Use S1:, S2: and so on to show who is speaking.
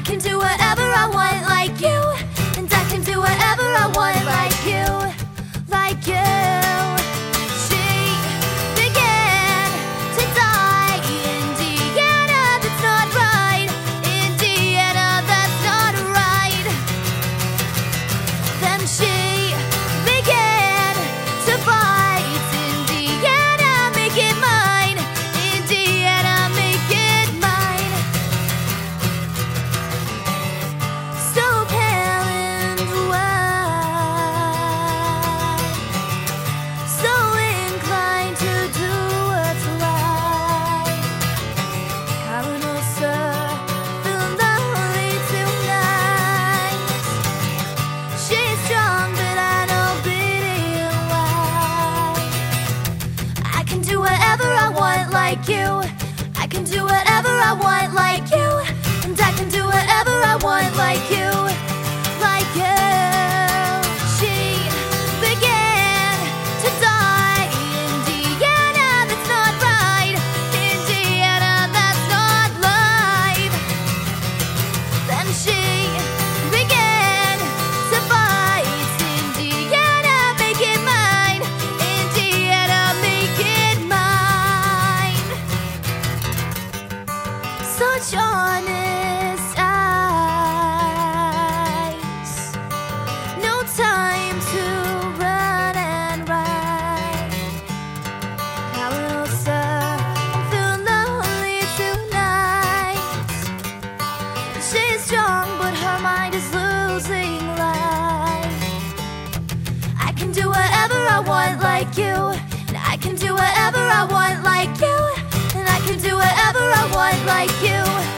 S1: can do whatever I want like you, and I can do whatever I want like you, like you. She began to die. Indiana, that's not right. Indiana, that's not right. Then she began to fight. Indiana, make it mine. Indiana, make it mine. So pale and white, so inclined to do what's right. Colonel Sir, feeling lonely tonight. She's strong, but I know bleeding white. I can do whatever I want like you. I can do whatever I want like you, and I can do whatever I want like you, like you. She began to die. Indiana, that's not right. Indiana, that's not life. Then she began to fight. Indiana, make it mine. Indiana, make it mine. Such honest eyes, no time to run and ride. Colonel Sir, I'm feeling lonely tonight. She's strong, but her mind is losing life. I can do whatever I want like you, and I can do whatever I want like you, and I can do whatever I want like you.